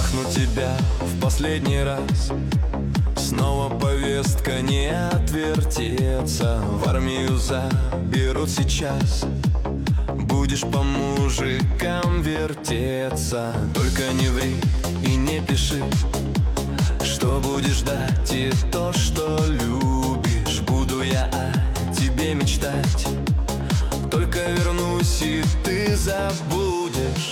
трахну тебя в последний раз. Снова повестка, не отвертеться. В армию заберут сейчас. Будешь по мужикам вертеться. Только не ври и не пиши, что будешь ждать и то, что любишь. Буду я о тебе мечтать, только вернусь и ты забудешь.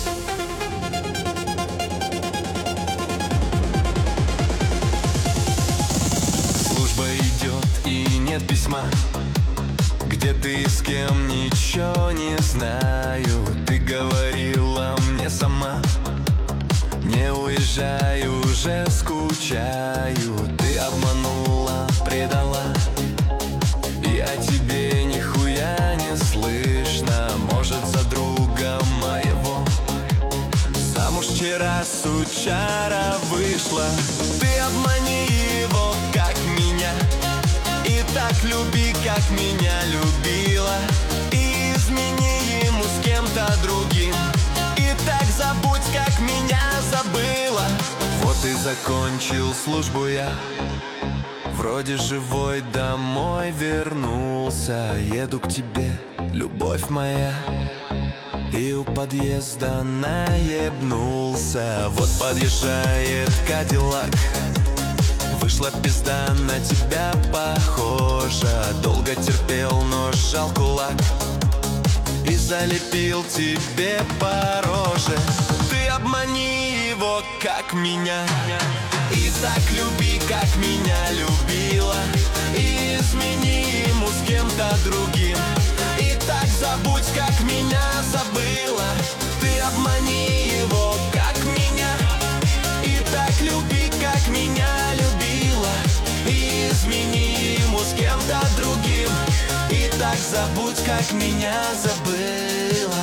Служба идет и нет письма. Где ты и с кем, ничего не знаю. Ты говорила мне сама: не уезжай, уже скучаю. Ты обманула, предала, и о тебе нихуя не слышно. Может, за друга моего замуж вчера сучара вышла. Ты обмани его, как меня, и так люби, как меня любила. И измени ему с кем-то другим, и так забудь, как меня забыла. Вот и закончил службу я, вроде живой домой вернулся. Еду к тебе, любовь моя, и у подъезда наебнулся. Вот подъезжает Кадиллак. Вышла пизда, на тебя похожа. Долго терпел, но сжал кулак и залепил тебе по роже. Ты обмани его, как меня, и так люби, как меня любила. И измени ему с кем-то другим, и так забудь, как меня забыла. Ты обмани его, как меня, и так люби, как меня любила. И измени ему с кем-то другим, и так забудь, как меня забыла.